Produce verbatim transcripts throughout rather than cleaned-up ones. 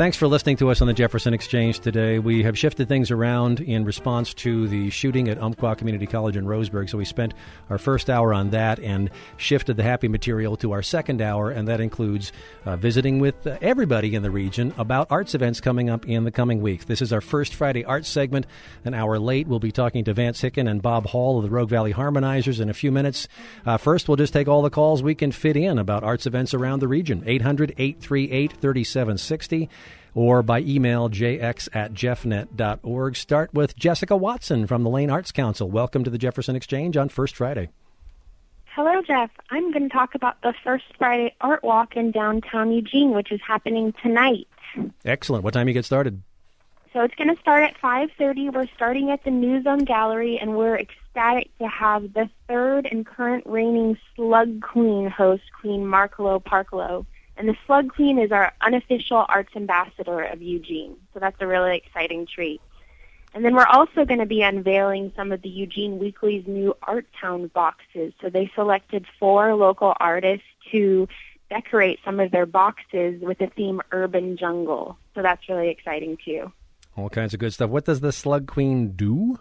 Thanks for listening to us on the Jefferson Exchange today. We have shifted things around in response to the shooting at Umpqua Community College in Roseburg, so we spent our first hour on that and shifted the happy material to our second hour, and that includes uh, visiting with uh, everybody in the region about arts events coming up in the coming weeks. This is our first Friday Arts segment. An hour late, we'll be talking to Vance Hicken and Bob Hall of the Rogue Valley Harmonizers in a few minutes. Uh, first, we'll just take all the calls we can fit in about arts events around the region. eight hundred, eight three eight, three seven six zero or by email j x at jeffnet dot org. Start with Jessica Watson from the Lane Arts Council. Welcome to the Jefferson Exchange on First Friday. Hello, Jeff. I'm going to talk about the First Friday Art Walk in downtown Eugene, which is happening tonight. Excellent. What time you get started? So it's going to start at five thirty. We're starting at the New Zone Gallery, and we're ecstatic to have the third and current reigning Slug Queen host, Queen Markelo Parkelo. And the Slug Queen is our unofficial arts ambassador of Eugene, so that's a really exciting treat. And then we're also going to be unveiling some of the Eugene Weekly's new Art Town boxes. So they selected four local artists to decorate some of their boxes with the theme Urban Jungle. So that's really exciting, too. All kinds of good stuff. What does the Slug Queen do?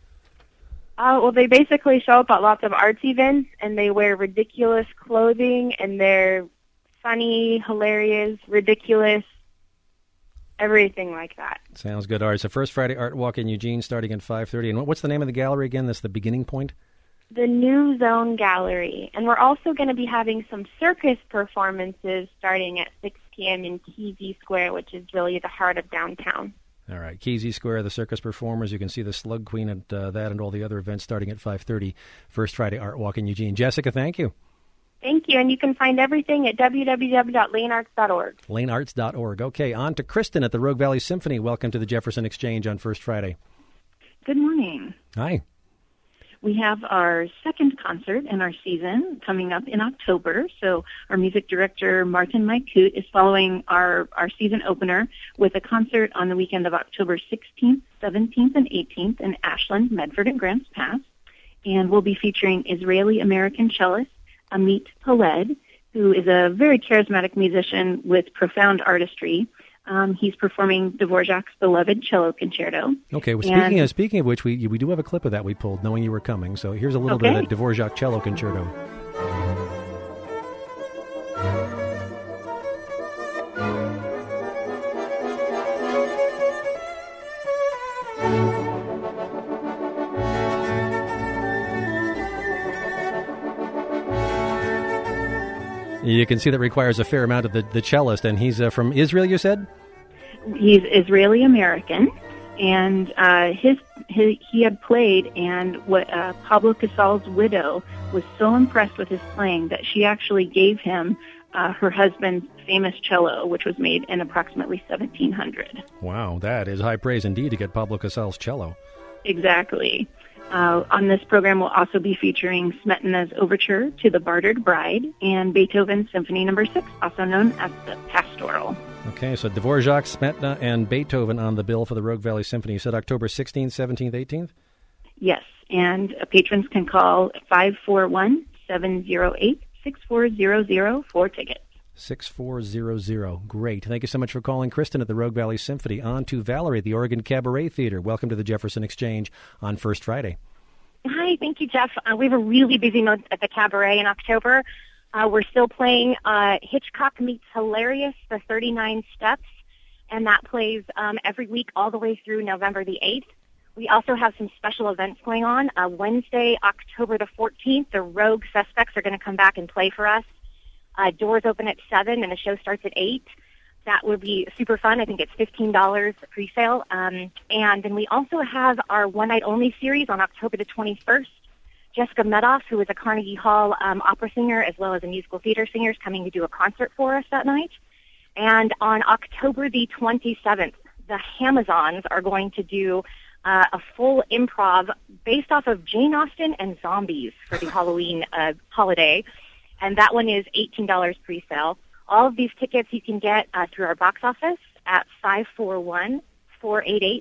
Uh, well, they basically show up at lots of arts events, and they wear ridiculous clothing, and they're funny, hilarious, ridiculous, everything like that. Sounds good. All right, so First Friday Art Walk in Eugene starting at five thirty. And what's the name of the gallery again? That's the beginning point? The New Zone Gallery. And we're also going to be having some circus performances starting at six p.m. in Kesey Square, which is really the heart of downtown. All right, Kesey Square, the circus performers. You can see the Slug Queen at uh, that and all the other events starting at five thirty. First Friday Art Walk in Eugene. Jessica, thank you. Thank you, and you can find everything at w w w dot lane arts dot org. lane arts dot org. Okay, on to Kristen at the Rogue Valley Symphony. Welcome to the Jefferson Exchange on First Friday. Good morning. Hi. We have our second concert in our season coming up in October. So our music director, Martin Maikut, is following our, our season opener with a concert on the weekend of October sixteenth, seventeenth, and eighteenth in Ashland, Medford, and Grants Pass. And we'll be featuring Israeli-American cellist Amit Peled, who is a very charismatic musician with profound artistry. Um, he's performing Dvorak's beloved cello concerto. Okay, well, speaking of speaking of which, we we do have a clip of that we pulled, knowing you were coming. So here's a little okay. bit of that Dvorak cello concerto. You can see that requires a fair amount of the, the cellist, and he's uh, from Israel, you said? He's Israeli-American, and uh, his, his he had played, and what uh, Pablo Casal's widow was so impressed with his playing that she actually gave him uh, her husband's famous cello, which was made in approximately seventeen hundred. Wow, that is high praise indeed to get Pablo Casal's cello. Exactly. Uh, on this program, we'll also be featuring Smetana's Overture to the Bartered Bride and Beethoven's Symphony Number Six, also known as the Pastoral. Okay, so Dvorak, Smetana, and Beethoven on the bill for the Rogue Valley Symphony. You said October sixteenth, seventeenth, eighteenth? Yes, and uh, patrons can call five four one, seven zero eight, six four zero zero for tickets. six four zero zero. Great. Thank you so much for calling Kristen at the Rogue Valley Symphony. On to Valerie at the Oregon Cabaret Theater. Welcome to the Jefferson Exchange on First Friday. Hi, thank you, Jeff. Uh, we have a really busy month at the Cabaret in October. Uh, we're still playing uh, Hitchcock Meets Hilarious, the thirty-nine Steps, and that plays um, every week all the way through November the eighth. We also have some special events going on. Uh, Wednesday, October the fourteenth, the Rogue Suspects are going to come back and play for us. Uh, doors open at seven, and the show starts at eight. That would be super fun. I think it's fifteen dollars pre-sale. Um, and then we also have our one-night-only series on October the twenty-first. Jessica Medoff, who is a Carnegie Hall um, opera singer as well as a musical theater singer, is coming to do a concert for us that night. And on October the twenty-seventh, the Hamazons are going to do uh, a full improv based off of Jane Austen and zombies for the Halloween uh, holiday. And that one is eighteen dollars pre-sale. All of these tickets you can get uh, through our box office at five four one, four eight eight,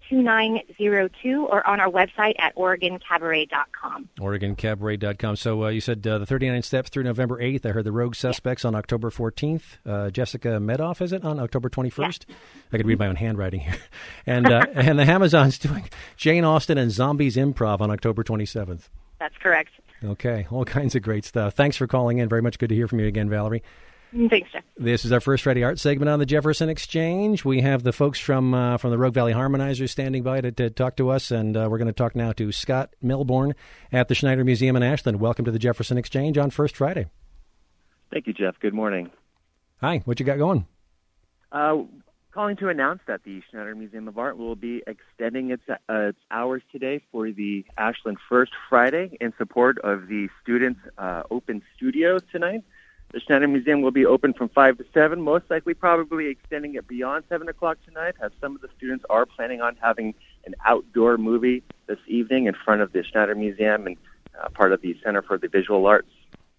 two nine zero two or on our website at oregon cabaret dot com. oregon cabaret dot com. So uh, you said uh, the thirty-nine Steps through November eighth. I heard the Rogue Suspects yeah. on October fourteenth. Uh, Jessica Medoff, is it, on October twenty-first? Yeah. I could read my own handwriting here. And uh, and the Amazons doing Jane Austen and Zombies Improv on October twenty-seventh. That's correct. Okay, all kinds of great stuff. Thanks for calling in. Very much good to hear from you again, Valerie. Thanks, Jeff. This is our First Friday Art segment on the Jefferson Exchange. We have the folks from uh, from the Rogue Valley Harmonizers standing by to, to talk to us, and uh, we're going to talk now to Scott Melbourne at the Schneider Museum in Ashland. Welcome to the Jefferson Exchange on First Friday. Thank you, Jeff. Good morning. Hi, what you got going? Uh, calling to announce that the Schneider Museum of Art will be extending its, uh, its hours today for the Ashland First Friday in support of the Students' uh, Open Studios tonight. The Schneider Museum will be open from five to seven, most likely probably extending it beyond seven o'clock tonight, as some of the students are planning on having an outdoor movie this evening in front of the Schneider Museum and uh, part of the Center for the Visual Arts.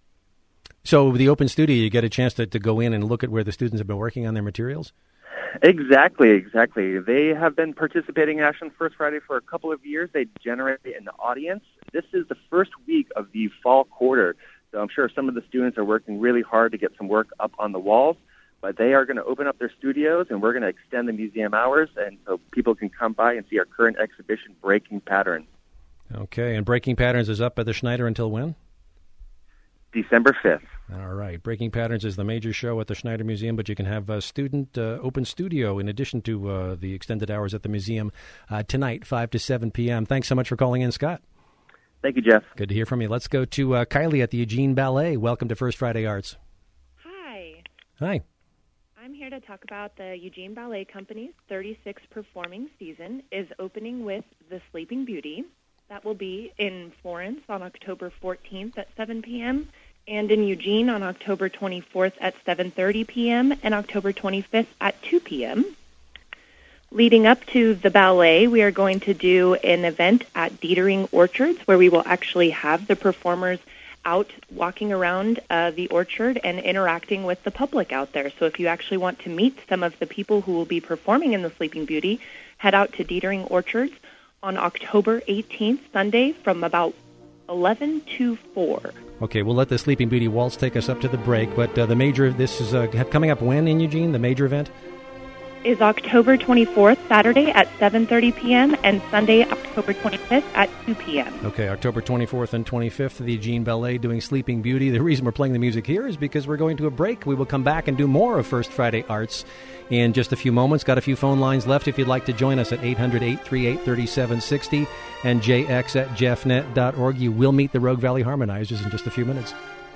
So the Open Studio, you get a chance to, to go in and look at where the students have been working on their materials? Exactly, exactly. They have been participating in Ashland First Friday for a couple of years. They generate an audience. This is the first week of the fall quarter. So I'm sure some of the students are working really hard to get some work up on the walls, but they are going to open up their studios, and we're going to extend the museum hours, and so people can come by and see our current exhibition, Breaking Patterns. Okay, and Breaking Patterns is up at the Schneider until when? December fifth. All right. Breaking Patterns is the major show at the Schneider Museum, but you can have a student uh, open studio in addition to uh, the extended hours at the museum uh, tonight, five to seven p.m. Thanks so much for calling in, Scott. Thank you, Jeff. Good to hear from you. Let's go to uh, Kylie at the Eugene Ballet. Welcome to First Friday Arts. Hi. Hi. I'm here to talk about the Eugene Ballet Company's thirty-sixth performing season is opening with The Sleeping Beauty. That will be in Florence on October fourteenth at seven p.m., and in Eugene on October twenty-fourth at seven thirty p.m. and October twenty-fifth at two p.m. Leading up to the ballet, we are going to do an event at Dietering Orchards where we will actually have the performers out walking around uh, the orchard and interacting with the public out there. So if you actually want to meet some of the people who will be performing in The Sleeping Beauty, head out to Dietering Orchards on October eighteenth, Sunday, from about eleven to four. Okay, we'll let the Sleeping Beauty waltz take us up to the break, but uh, the major, this is uh, coming up when in Eugene, the major event? Is October twenty-fourth, Saturday at seven thirty p.m. and Sunday, October twenty-fifth at two p.m. Okay, October twenty-fourth and twenty-fifth, the Eugene Ballet doing Sleeping Beauty. The reason we're playing the music here is because we're going to a break. We will come back and do more of First Friday Arts in just a few moments. Got a few phone lines left if you'd like to join us at eight hundred, eight three eight, three seven six zero and j x at jeff net dot org. You will meet the Rogue Valley Harmonizers in just a few minutes.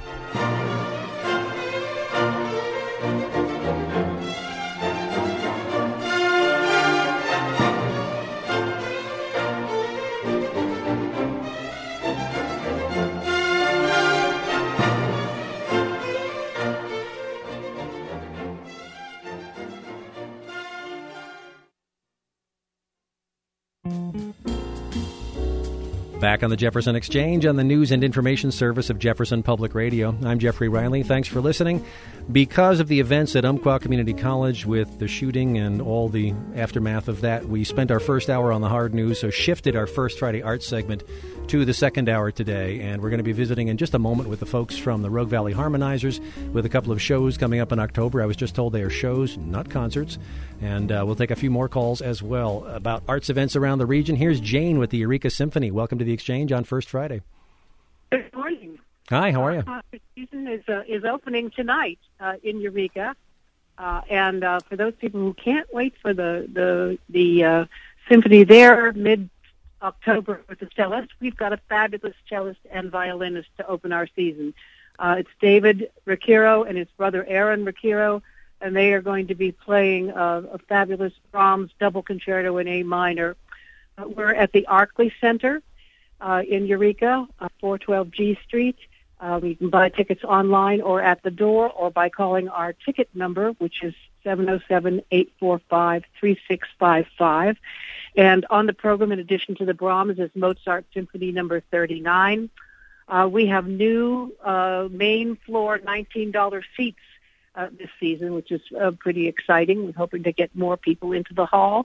Back on the Jefferson Exchange on the news and information service of Jefferson Public Radio. I'm Jeffrey Riley. Thanks for listening. Because of the events at Umpqua Community College with the shooting and all the aftermath of that, we spent our first hour on the hard news, so shifted our First Friday Arts segment to the second hour today. And we're going to be visiting in just a moment with the folks from the Rogue Valley Harmonizers with a couple of shows coming up in October. I was just told they are shows, not concerts. And uh, we'll take a few more calls as well about arts events around the region. Here's Jane with the Eureka Symphony. Welcome to the Exchange on First Friday. Good morning. Hi, how are you? Uh, the season is uh, is opening tonight uh, in Eureka, uh, and uh, for those people who can't wait for the the the uh, symphony there mid October with the cellist, we've got a fabulous cellist and violinist to open our season. Uh, it's David Ricchiro and his brother Aaron Ricchiro, and they are going to be playing uh, a fabulous Brahms double concerto in A minor. Uh, we're at the Arkley Center uh, in Eureka, uh, four twelve G Street. Uh, you can buy tickets online or at the door or by calling our ticket number, which is seven oh seven, eight four five, three six five five. And on the program, in addition to the Brahms, is Mozart Symphony number thirty-nine. Uh, we have new uh, main floor nineteen dollars seats uh, this season, which is uh, pretty exciting. We're hoping to get more people into the hall.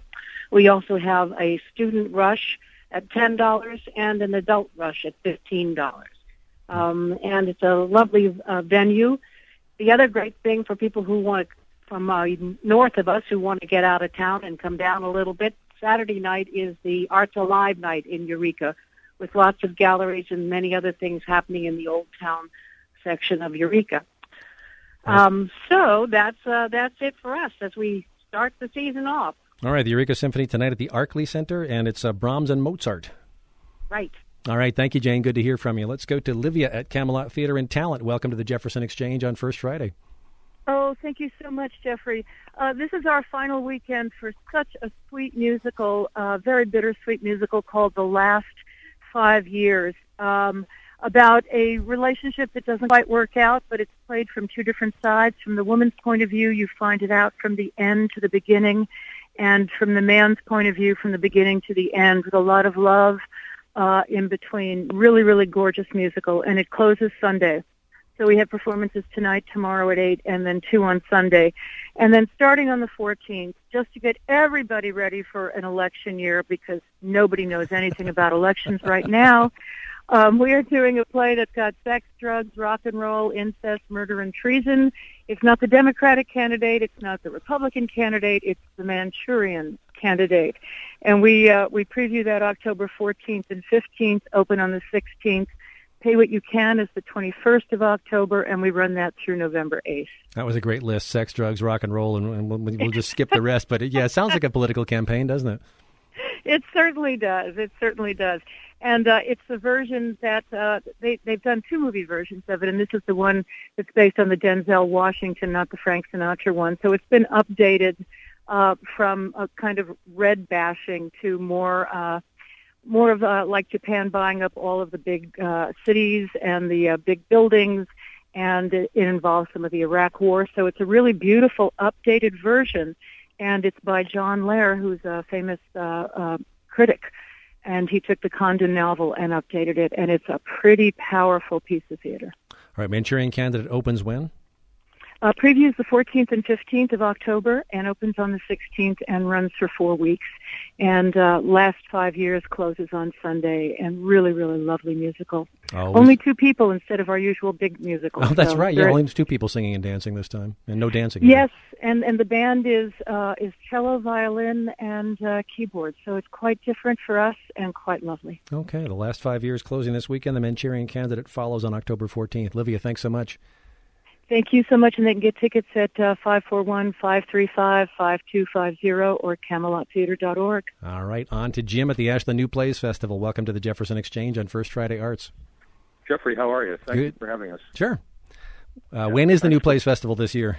We also have a student rush at ten dollars and an adult rush at fifteen dollars. Um, and it's a lovely uh, venue. The other great thing for people who want to, from uh, north of us, who want to get out of town and come down a little bit, Saturday night is the Arts Alive night in Eureka, with lots of galleries and many other things happening in the Old Town section of Eureka. Um, so that's uh, that's it for us as we start the season off. All right, the Eureka Symphony tonight at the Arkley Center, and it's uh, Brahms and Mozart. Right. All right, thank you, Jane. Good to hear from you. Let's go to Livia at Camelot Theater and Talent. Welcome to the Jefferson Exchange on First Friday. Oh, thank you so much, Jeffrey. Uh, this is our final weekend for such a sweet musical, uh, very bittersweet musical called The Last Five Years, um, about a relationship that doesn't quite work out, but it's played from two different sides. From the woman's point of view, you find it out from the end to the beginning, and from the man's point of view, from the beginning to the end, with a lot of love uh, in between. Really, really gorgeous musical, and it closes Sunday. So we have performances tonight, tomorrow at eight, and then two on Sunday. And then starting on the fourteenth, just to get everybody ready for an election year, because nobody knows anything about elections right now, um, we are doing a play that's got sex, drugs, rock and roll, incest, murder, and treason. It's not the Democratic candidate. It's not the Republican candidate. It's the Manchurian candidate. And we uh, we preview that October fourteenth and fifteenth, open on the sixteenth. Pay What You Can is the twenty-first of October, and we run that through November eighth. That was a great list, sex, drugs, rock and roll, and, and we'll, we'll just skip the rest. But, it, yeah, it sounds like a political campaign, doesn't it? It certainly does. It certainly does. And uh, it's the version that uh, they, they've done two movie versions of it, and this is the one that's based on the Denzel Washington, not the Frank Sinatra one. So it's been updated uh, from a kind of red bashing to more... Uh, more of uh, like Japan buying up all of the big uh, cities and the uh, big buildings, and it, it involves some of the Iraq War. So it's a really beautiful, updated version, and it's by John Lahr, who's a famous uh, uh, critic, and he took the Condon novel and updated it, and it's a pretty powerful piece of theater. All right, Manchurian Candidate opens when? Uh, previews the fourteenth and fifteenth of October and opens on the sixteenth and runs for four weeks. And uh, Last Five Years closes on Sunday, and really, really lovely musical. Always. Only two people instead of our usual big musical. Oh, that's so right. Yeah, only two people singing and dancing this time, and no dancing. Yes, and, and the band is uh, is cello, violin, and uh, keyboard. So it's quite different for us and quite lovely. Okay, The Last Five Years closing this weekend. The Manchurian Candidate follows on October fourteenth. Livia, thanks so much. Thank you so much, and they can get tickets at uh, five four one, five three five, five two five zero or camelot theater dot org. All right, on to Jim at the Ashland New Plays Festival. Welcome to the Jefferson Exchange on First Friday Arts. Jeffrey, how are you? Thank Good. you for having us. Sure. Uh, yeah, when is the New Plays Festival this year?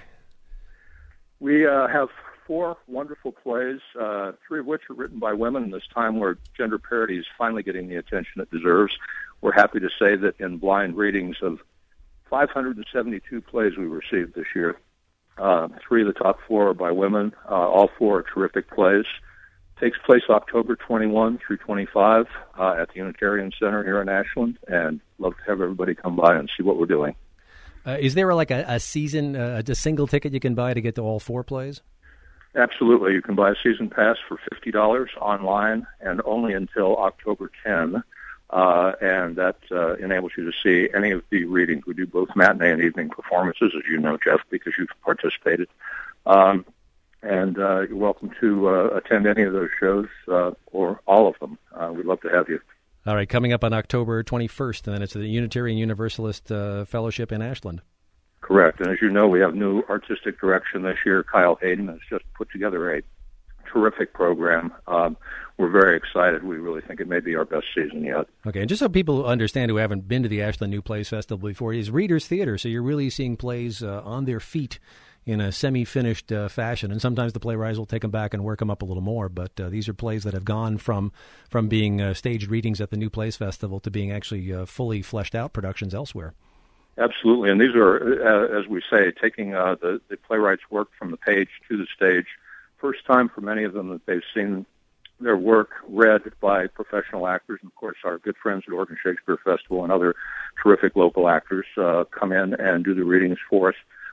We uh, have four wonderful plays, uh, three of which are written by women in this time where gender parity is finally getting the attention it deserves. We're happy to say that in blind readings of five hundred seventy-two plays we received this year, uh, three of the top four are by women. Uh, all four are terrific plays. Takes place October twenty-first through twenty-fifth uh, at the Unitarian Center here in Ashland, and love to have everybody come by and see what we're doing. Uh, is there like a, a season, uh, a single ticket you can buy to get to all four plays? Absolutely. You can buy a season pass for fifty dollars online and only until October tenth. Uh, and that uh, enables you to see any of the readings. We do both matinee and evening performances, as you know, Jeff, because you've participated. Um, and uh, you're welcome to uh, attend any of those shows uh, or all of them. Uh, we'd love to have you. All right, coming up on October twenty-first, and then it's the Unitarian Universalist uh, Fellowship in Ashland. Correct. And as you know, we have new artistic direction this year. Kyle Hayden has just put together a terrific program. Um, we're very excited. We really think it may be our best season yet. Okay, and just so people understand who haven't been to the Ashland New Plays Festival before, it's Readers Theater, so you're really seeing plays uh, on their feet in a semi-finished uh, fashion, and sometimes the playwrights will take them back and work them up a little more, but uh, these are plays that have gone from from being uh, staged readings at the New Plays Festival to being actually uh, fully fleshed out productions elsewhere. Absolutely, and these are, uh, as we say, taking uh, the, the playwright's work from the page to the stage. First time for many of them that they've seen their work read by professional actors, and of course our good friends at Oregon Shakespeare Festival and other terrific local actors uh, come in and do the readings for us.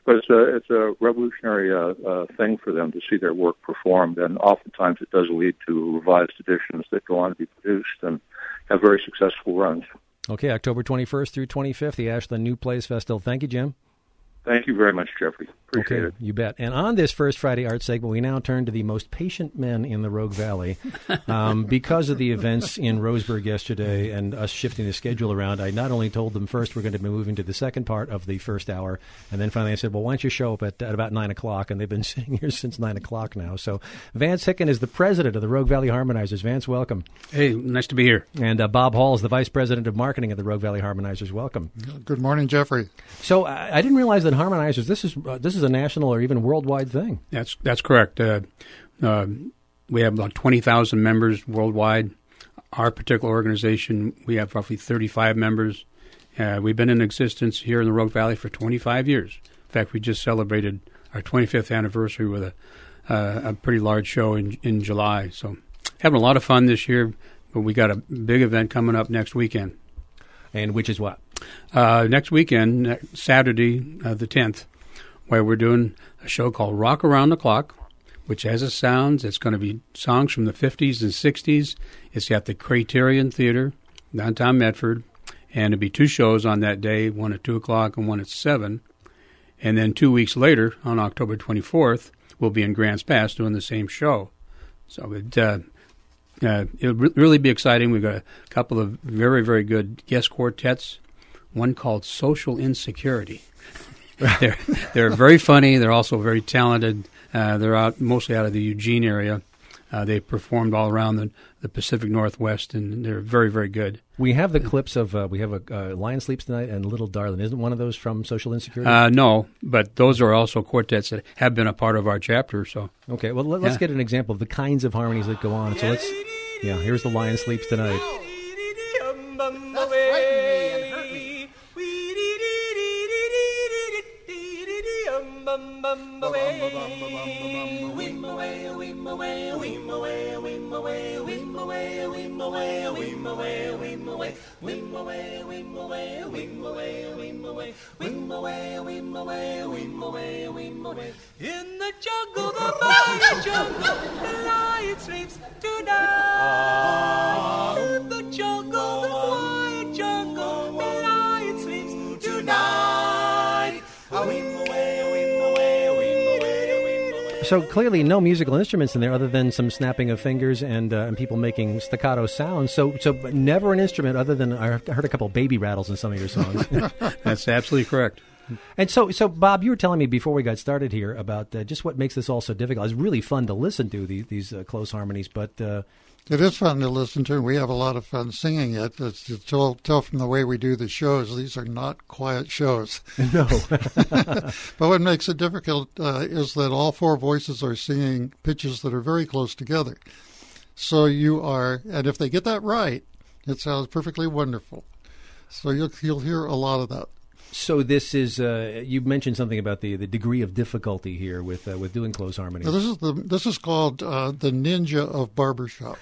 But it's a, it's a revolutionary uh, uh, thing for them to see their work performed, and oftentimes it does lead to revised editions that go on to be produced and have very successful runs. Okay, October twenty-first through twenty-fifth, the Ashland New Plays Festival. Thank you, Jim. Thank you very much, Jeffrey. Appreciate okay, it. You bet. And on this First Friday Art segment, we now turn to the most patient men in the Rogue Valley. Um, because of the events in Roseburg yesterday and us shifting the schedule around, I not only told them first we're going to be moving to the second part of the first hour, and then finally I said, well, why don't you show up at, at about nine o'clock? And they've been sitting here since nine o'clock now. So Vance Hicken is the president of the Rogue Valley Harmonizers. Vance, welcome. Hey, nice to be here. And uh, Bob Hall is the vice president of marketing of the Rogue Valley Harmonizers. Welcome. Good morning, Jeffrey. So uh, I didn't realize that Harmonizers, this is uh, this is a national or even worldwide thing. That's that's correct. Uh, uh, we have about twenty thousand members worldwide. Our particular organization, we have roughly thirty-five members. Uh, we've been in existence here in the Rogue Valley for twenty-five years. In fact, we just celebrated our twenty-fifth anniversary with a uh, a pretty large show in in July. So having a lot of fun this year, but we got a big event coming up next weekend. And which is what? Uh, next weekend, Saturday uh, the tenth, where we're doing a show called Rock Around the Clock, which as it sounds, it's going to be songs from the fifties and sixties. It's at the Criterion Theater, downtown Medford, and it'll be two shows on that day, one at two o'clock and one at seven. And then two weeks later, on October twenty-fourth, we'll be in Grants Pass doing the same show. So it, uh, uh, it'll re- really be exciting. We've got a couple of very, very good guest quartets, one called Social Insecurity. they're they're very funny. They're also very talented. Uh, they're out mostly out of the Eugene area. Uh, they performed all around the, the Pacific Northwest, and they're very, very good. We have the clips of uh, we have a uh, Lion Sleeps Tonight and Little Darling. Isn't one of those from Social Insecurity? Uh, no, but those are also quartets that have been a part of our chapter. So okay, well let, let's yeah. get an example of the kinds of harmonies that go on. So let's yeah, here's the Lion Sleeps Tonight. That's frightening me and hurt me. In the jungle, the lion jungle, the lion sleeps tonight. In the jungle, the quiet jungle, the lion sleeps tonight. So clearly no musical instruments in there other than some snapping of fingers and uh, and people making staccato sounds. So so never an instrument other than I heard a couple of baby rattles in some of your songs. That's absolutely correct. And so, so Bob, you were telling me before we got started here about uh, just what makes this all so difficult. It's really fun to listen to, these, these uh, close harmonies, but... Uh, it is fun to listen to, and we have a lot of fun singing it. It's, you tell, tell from the way we do the shows, these are not quiet shows. No. But what makes it difficult uh, is that all four voices are singing pitches that are very close together. So you are, and if they get that right, it sounds perfectly wonderful. So you'll, you'll hear a lot of that. So this is uh, you mentioned something about the, the degree of difficulty here with uh, with doing close harmonies. Now this is the this is called uh, the ninja of barbershop.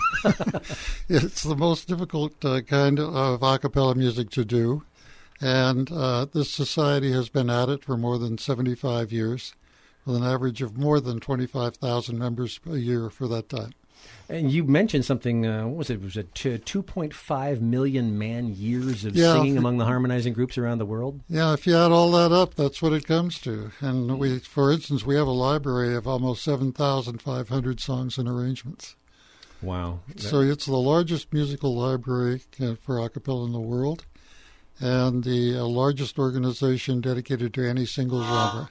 It's the most difficult uh, kind of a cappella music to do, and uh, this society has been at it for more than seventy-five years, with an average of more than twenty-five thousand members a year for that time. And you mentioned something, uh, what was it? Was it two point five million man years of yeah, singing among the harmonizing groups around the world? Yeah, if you add all that up, that's what it comes to. And we, for instance, we have a library of almost seven thousand five hundred songs and arrangements. Wow. So it's the largest musical library for a cappella in the world, and the uh, largest organization dedicated to any single genre.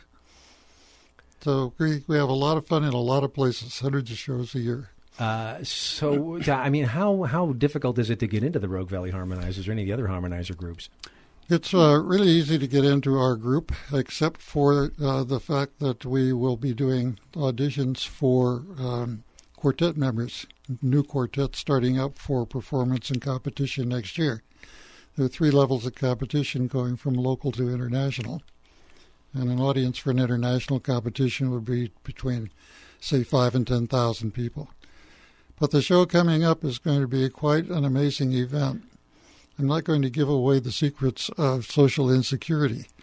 So we, we have a lot of fun in a lot of places, hundreds of shows a year. Uh, so, I mean, how how difficult is it to get into the Rogue Valley Harmonizers or any of the other harmonizer groups? It's uh, really easy to get into our group, except for uh, the fact that we will be doing auditions for um, quartet members, new quartets starting up for performance and competition next year. There are three levels of competition going from local to international. And an audience for an international competition would be between, say, five and ten thousand people. But the show coming up is going to be quite an amazing event. I'm not going to give away the secrets of Social Insecurity,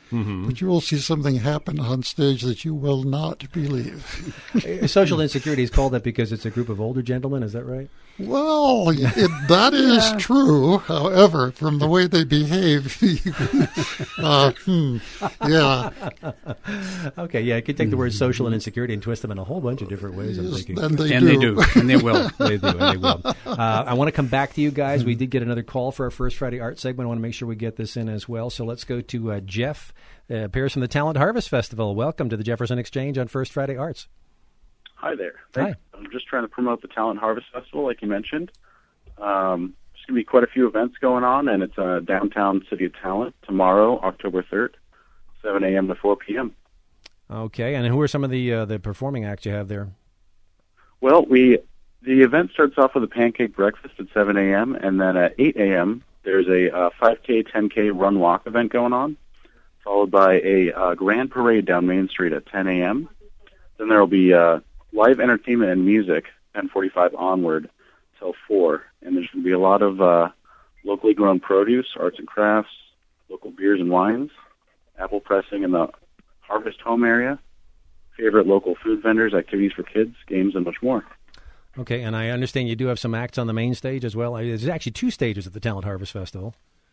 Mm-hmm. But you will see something happen on stage that you will not believe. Social Insecurity is called that because it's a group of older gentlemen, is that right? Well, it, that is yeah. true. However, from the way they behave, uh, hmm, yeah. Okay, yeah, I could take the word social and insecurity and twist them in a whole bunch of different ways. I'm yes, thinking. And they and do. they do, and they will. They do, and they will. Uh, I want to come back to you guys. We did get another call for our first Friday art segment. I want to make sure we get this in as well. So let's go to uh, Jeff uh, Pierce from the Talent Harvest Festival. Welcome to the Jefferson Exchange on First Friday Arts. Hi there. Thanks. Hi. I'm just trying to promote the Talent Harvest Festival, like you mentioned. Um, there's going to be quite a few events going on, and it's uh, downtown City of Talent tomorrow, October third, seven a.m. to four p.m. Okay, and who are some of the uh, the performing acts you have there? Well, we the event starts off with a pancake breakfast at seven a.m., and then at eight a.m. there's a uh, five K, ten K run walk event going on, followed by a uh, grand parade down Main Street at ten a.m. Then there will be uh, live entertainment and music, ten forty-five onward till four. And there's going to be a lot of uh, locally grown produce, arts and crafts, local beers and wines, apple pressing in the Harvest Home area, favorite local food vendors, activities for kids, games, and much more. Okay, and I understand you do have some acts on the main stage as well. There's actually two stages at the Talent Harvest Festival.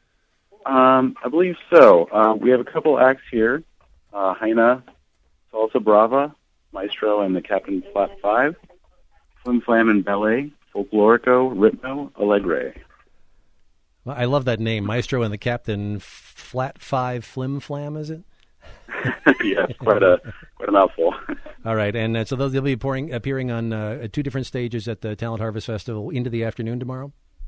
Um, I believe so. Uh, we have a couple acts here. Uh, Heina, Salsa Brava, Maestro and the Captain Flat Five, Flim Flam and Ballet, Folklorico, Ritmo, Allegre. Well, I love that name, Maestro and the Captain Flat Five Flim Flam, is it? Yes, quite a quite a mouthful. All right, and uh, so they'll, they'll be pouring, appearing on uh, two different stages at the Talent Harvest Festival into the afternoon tomorrow?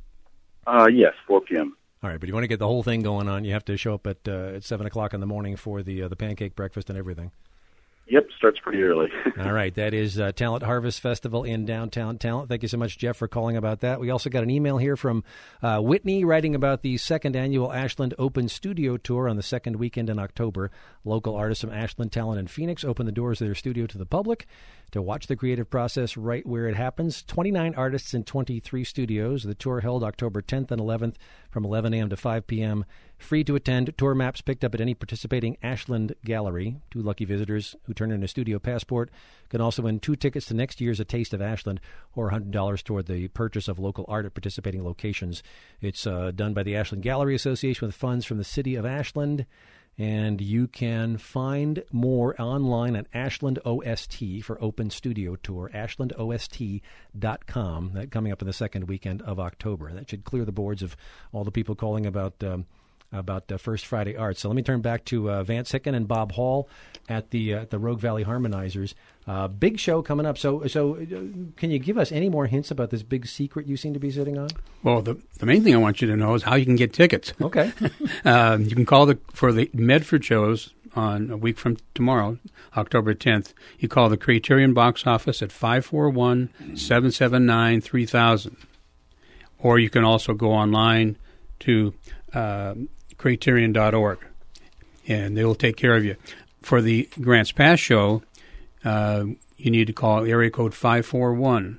Uh, yes, four p.m. All right, but you want to get the whole thing going on, you have to show up at uh, at seven o'clock in the morning for the uh, the pancake breakfast and everything. Yep, starts pretty early. All right, that is uh, Talent Harvest Festival in downtown Talent. Thank you so much, Jeff, for calling about that. We also got an email here from uh, Whitney writing about the second annual Ashland Open Studio Tour on the second weekend in October. Local artists from Ashland, Talent, and Phoenix open the doors of their studio to the public to watch the creative process right where it happens. twenty-nine artists in twenty-three studios. The tour held October tenth and eleventh from eleven a.m. to five p.m. Free to attend. Tour maps picked up at any participating Ashland gallery. Two lucky visitors who turn in a studio passport can also win two tickets to next year's A Taste of Ashland or one hundred dollars toward the purchase of local art at participating locations. It's uh, done by the Ashland Gallery Association with funds from the city of Ashland. And you can find more online at Ashland O S T for Open Studio Tour, ashland O S T dot com. That coming up in the second weekend of October. That should clear the boards of all the people calling about um, about uh, First Friday Arts. So let me turn back to uh, Vance Hicken and Bob Hall at the uh, the Rogue Valley Harmonizers. Uh, big show coming up. So, so uh, can you give us any more hints about this big secret you seem to be sitting on? Well, the the main thing I want you to know is how you can get tickets. Okay. um, you can call the for the Medford shows on a week from tomorrow, October tenth. You call the Criterion box office at five four one, seven seven nine, three thousand. Or you can also go online to uh, criterion dot org, and they will take care of you. For the Grants Pass show, uh, you need to call area code five four one,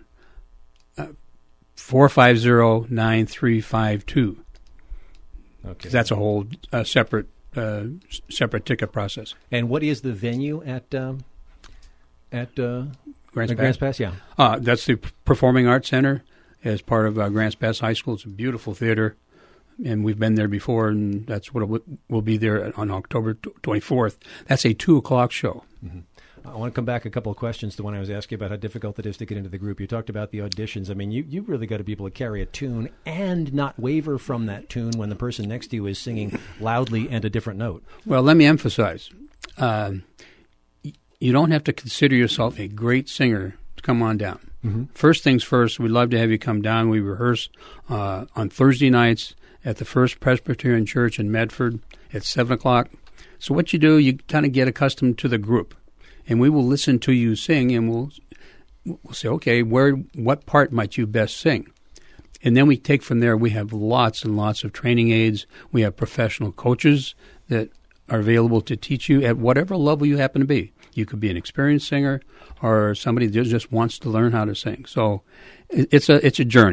four five zero, nine three five two. Okay. That's a whole uh, separate uh, separate ticket process. And what is the venue at um, at uh, Grants Pass? Grants Pass, yeah. Uh, that's the Performing Arts Center as part of uh, Grants Pass High School. It's a beautiful theater, and we've been there before, and that's what it w- will be there on October twenty-fourth. That's a two o'clock show. Mm-hmm. I want to come back a couple of questions to when I was asking about how difficult it is to get into the group. You talked about the auditions. I mean, you, you really got to be able to carry a tune and not waver from that tune when the person next to you is singing loudly and a different note. Well, let me emphasize, uh, you don't have to consider yourself a great singer to come on down. Mm-hmm. First things first, we'd love to have you come down. We rehearse uh, on Thursday nights at the First Presbyterian Church in Medford at seven o'clock. So what you do, you kind of get accustomed to the group. And we will listen to you sing, and we'll we'll say, okay, where what part might you best sing? And then we take from there. We have lots and lots of training aids. We have professional coaches that are available to teach you at whatever level you happen to be. You could be an experienced singer or somebody that just wants to learn how to sing. So it's a it's a journey.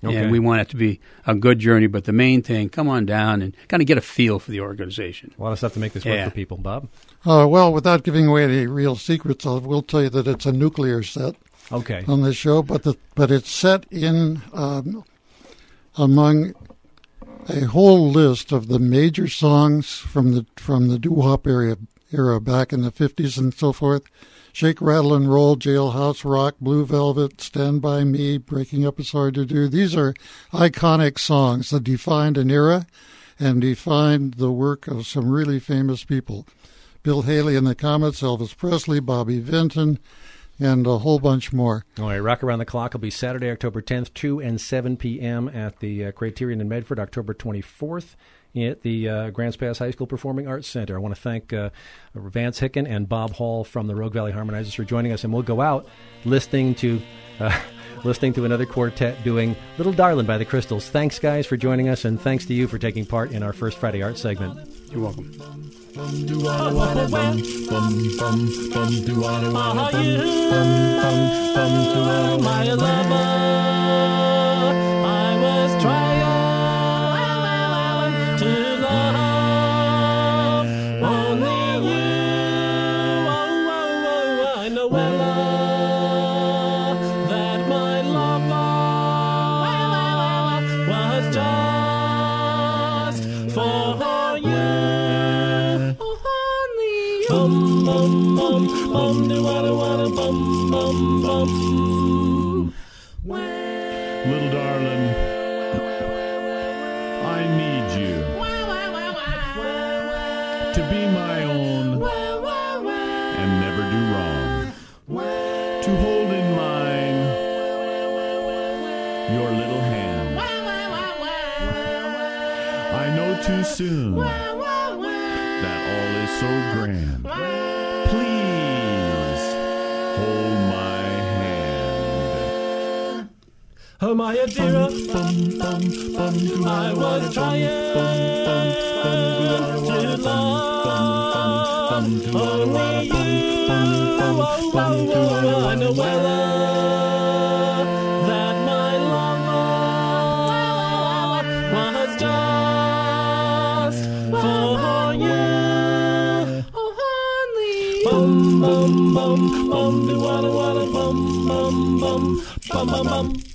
Okay. And we want it to be a good journey, but the main thing, come on down and kind of get a feel for the organization. A lot of stuff to make this work Yeah. for people. Bob? Uh, well, without giving away any real secrets, I will tell you that it's a nuclear set Okay. on this show, but the, but it's set in um, among a whole list of the major songs from the from the doo-wop era, era back in the fifties and so forth. Shake, Rattle, and Roll, Jailhouse Rock, Blue Velvet, Stand By Me, Breaking Up Is Hard to Do. These are iconic songs that defined an era and defined the work of some really famous people. Bill Haley and the Comets, Elvis Presley, Bobby Vinton, and a whole bunch more. All right, Rock Around the Clock will be Saturday, October tenth, two and seven p.m. at the uh, Criterion in Medford, October twenty-fourth at the uh, Grants Pass High School Performing Arts Center. I want to thank uh, Vance Hicken and Bob Hall from the Rogue Valley Harmonizers for joining us, and we'll go out listening to uh, listening to another quartet doing Little Darlin' by the Crystals. Thanks, guys, for joining us, and thanks to you for taking part in our first Friday Art segment. You're welcome. My lover, I was trying to love only you. Oh, oh, oh, I know well that my lover was just for you. Bum bum bum bum do wada wada bum bum bum. Little darling, I need you to be my own and never do wrong. To hold in mine your little hand. I know too soon that all is so grand. Please hold my hand. Oh, my dear, I was trying to love only you. Oh, oh, oh, I know well that my lover was just for you. Bum bum bum bum do wada wada bum bum bum bum bum bum.